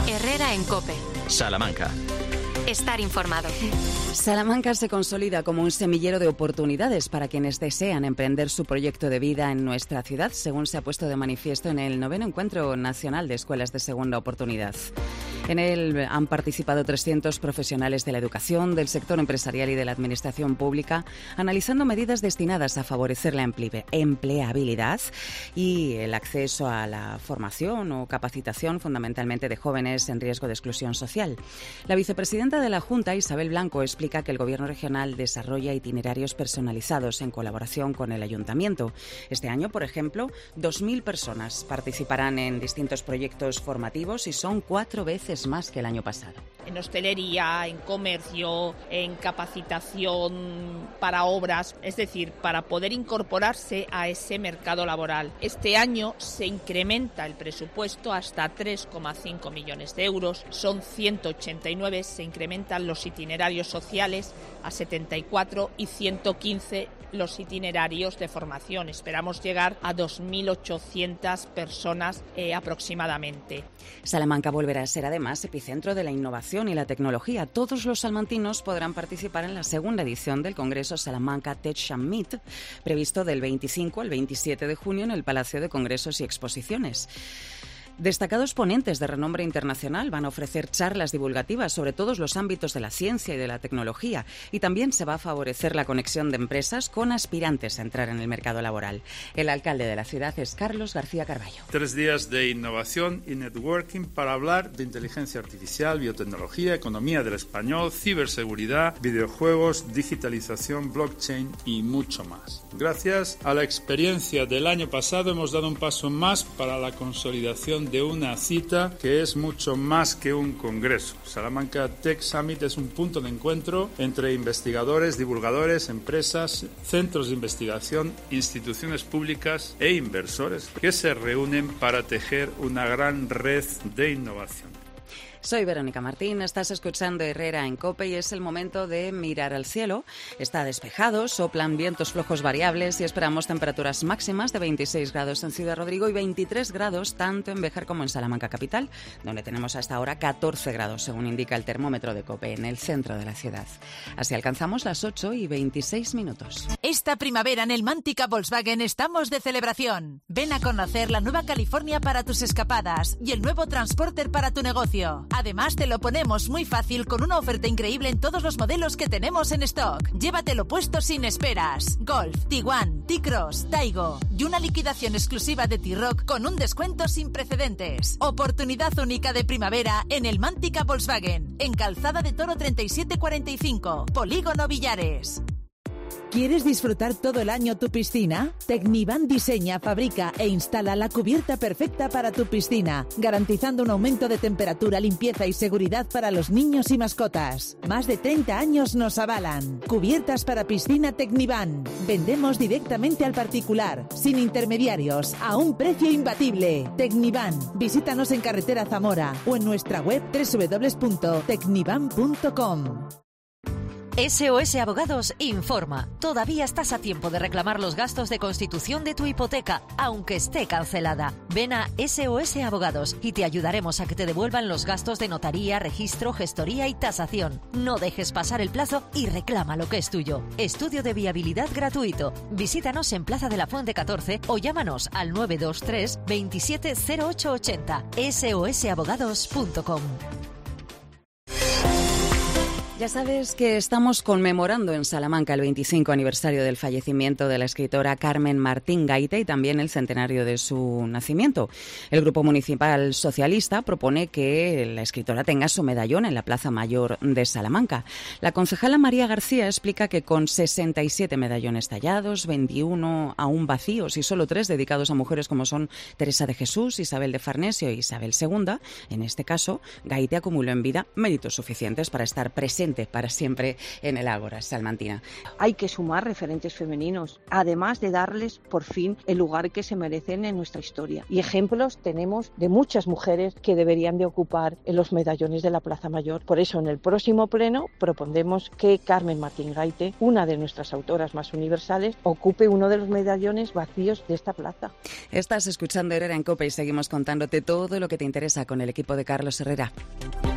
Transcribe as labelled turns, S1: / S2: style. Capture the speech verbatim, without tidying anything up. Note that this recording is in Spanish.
S1: Herrera en COPE.
S2: Salamanca.
S1: Estar informado.
S3: Salamanca se consolida como un semillero de oportunidades para quienes desean emprender su proyecto de vida en nuestra ciudad, según se ha puesto de manifiesto en el noveno Encuentro Nacional de Escuelas de Segunda Oportunidad. En él han participado trescientos profesionales de la educación, del sector empresarial y de la administración pública, analizando medidas destinadas a favorecer la empleabilidad y el acceso a la formación o capacitación, fundamentalmente de jóvenes en riesgo de exclusión social. La vicepresidenta de la Junta, Isabel Blanco, explica que el Gobierno regional desarrolla itinerarios personalizados en colaboración con el Ayuntamiento. Este año, por ejemplo, dos mil personas participarán en distintos proyectos formativos y son cuatro veces más que el año pasado.
S4: En hostelería, en comercio, en capacitación para obras, es decir, para poder incorporarse a ese mercado laboral. Este año se incrementa el presupuesto hasta tres coma cinco millones de euros, son ciento ochenta y nueve, se incrementan los itinerarios sociales a setenta y cuatro y ciento quince los itinerarios de formación. Esperamos llegar a dos mil ochocientas personas eh, aproximadamente.
S3: Salamanca volverá a ser además epicentro de la innovación y la tecnología. Todos los salmantinos podrán participar en la segunda edición del Congreso Salamanca Tech Summit, previsto del veinticinco al veintisiete de junio en el Palacio de Congresos y Exposiciones. Destacados ponentes de renombre internacional van a ofrecer charlas divulgativas sobre todos los ámbitos de la ciencia y de la tecnología, y también se va a favorecer la conexión de empresas con aspirantes a entrar en el mercado laboral. El alcalde de la ciudad es Carlos García Carballo.
S5: Tres días de innovación y networking para hablar de inteligencia artificial, biotecnología, economía del español, ciberseguridad, videojuegos, digitalización, blockchain y mucho más. Gracias a la experiencia del año pasado hemos dado un paso más para la consolidación de una cita que es mucho más que un congreso. Salamanca Tech Summit es un punto de encuentro entre investigadores, divulgadores, empresas, centros de investigación, instituciones públicas e inversores que se reúnen para tejer una gran red de innovación.
S3: Soy Verónica Martín, estás escuchando Herrera en COPE y es el momento de mirar al cielo. Está despejado, soplan vientos flojos variables y esperamos temperaturas máximas de veintiséis grados en Ciudad Rodrigo y veintitrés grados tanto en Béjar como en Salamanca capital, donde tenemos hasta ahora catorce grados, según indica el termómetro de COPE, en el centro de la ciudad. Así alcanzamos las ocho y veintiséis minutos.
S6: Esta primavera en el Mántica Volkswagen estamos de celebración. Ven a conocer la nueva California para tus escapadas y el nuevo Transporter para tu negocio. Además, te lo ponemos muy fácil con una oferta increíble en todos los modelos que tenemos en stock. Llévatelo puesto sin esperas. Golf, Tiguan, T-Cross, Taigo y una liquidación exclusiva de T-Roc con un descuento sin precedentes. Oportunidad única de primavera en el Mántica Volkswagen, en Calzada de Toro treinta y siete cuarenta y cinco, Polígono Villares.
S7: ¿Quieres disfrutar todo el año tu piscina? Tecnivan diseña, fabrica e instala la cubierta perfecta para tu piscina, garantizando un aumento de temperatura, limpieza y seguridad para los niños y mascotas. Más de treinta años nos avalan. Cubiertas para piscina Tecnivan. Vendemos directamente al particular, sin intermediarios, a un precio imbatible. Tecnivan. Visítanos en Carretera Zamora o en nuestra web doble u doble u doble u punto tecnivan punto com.
S8: S O S Abogados informa. Todavía estás a tiempo de reclamar los gastos de constitución de tu hipoteca, aunque esté cancelada. Ven a S O S Abogados y te ayudaremos a que te devuelvan los gastos de notaría, registro, gestoría y tasación. No dejes pasar el plazo y reclama lo que es tuyo. Estudio de viabilidad gratuito. Visítanos en Plaza de la Fuente catorce o llámanos al nueve dos tres, veintisiete cero ocho ochenta. S O S abogados punto com.
S3: Ya sabes que estamos conmemorando en Salamanca el veinticinco aniversario del fallecimiento de la escritora Carmen Martín Gaite y también el centenario de su nacimiento. El Grupo Municipal Socialista propone que la escritora tenga su medallón en la Plaza Mayor de Salamanca. La concejala María García explica que con sesenta y siete medallones tallados, veintiuno aún vacíos y solo tres dedicados a mujeres como son Teresa de Jesús, Isabel de Farnesio e Isabel segunda, en este caso, Gaite acumuló en vida méritos suficientes para estar presente presente para siempre en el Ágora salmantina.
S2: Hay que sumar referentes femeninos, además de darles por fin el lugar que se merecen en nuestra historia. Y ejemplos tenemos de muchas mujeres que deberían de ocupar en los medallones de la Plaza Mayor. Por eso en el próximo pleno propondremos que Carmen Martín Gaite, una de nuestras autoras más universales, ocupe uno de los medallones vacíos de esta plaza.
S3: Estás escuchando Herrera en COPE y seguimos contándote todo lo que te interesa con el equipo de Carlos Herrera.